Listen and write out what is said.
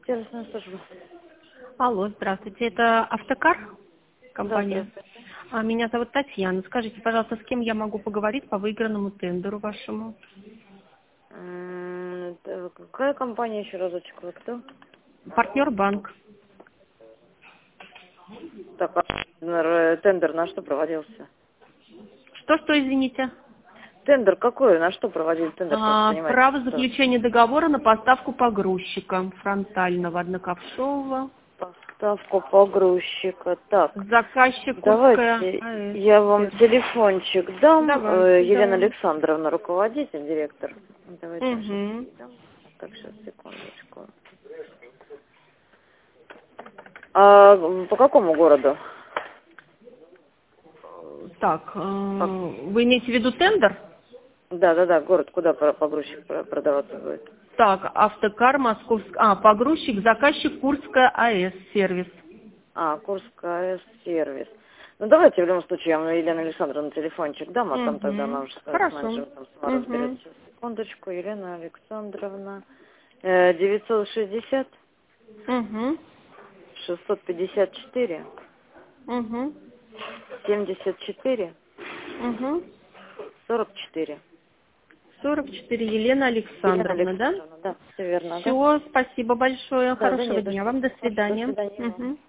Сервисная служба. Алло, здравствуйте. Это Автокар, Да, компания? здравствуйте. Меня зовут Татьяна. Скажите, пожалуйста, с кем я могу поговорить по выигранному тендеру вашему? Какая компания еще разочек? Вы кто? Партнер банк. Так, тендер на что проводился? Что, извините? Тендер какой? На что проводили тендер? Просто понимаете, Право что заключения договора на поставку погрузчика фронтального однокопшового. поставку погрузчика. Так, Заказчик Курская давайте АЭС. я вам телефончик дам. Давайте, Елена да. Александровна, руководитель, директор. Давайте я сейчас Угу. дам. Так, сейчас, секундочку. А по какому городу? Так, По- вы имеете в виду тендер? Да, город, куда погрузчик продаваться будет? Так, Автокар, Московск... погрузчик, заказчик Курская АЭС, сервис. Курская сервис. Ну, давайте, в любом случае, я вам Елена Александровна телефончик дам, а там тогда она Угу. уже с Хорошо. менеджером сама Угу. разберется. Секундочку, Елена Александровна. 960 Угу. 654 Угу. 74 Угу. 44. 44, Елена Елена Александровна, да? Александровна, да, все верно, да? Все, спасибо большое. Да, да Хорошего нет, за дня что. вам. До Хорошо, до свидания. свидания. Угу.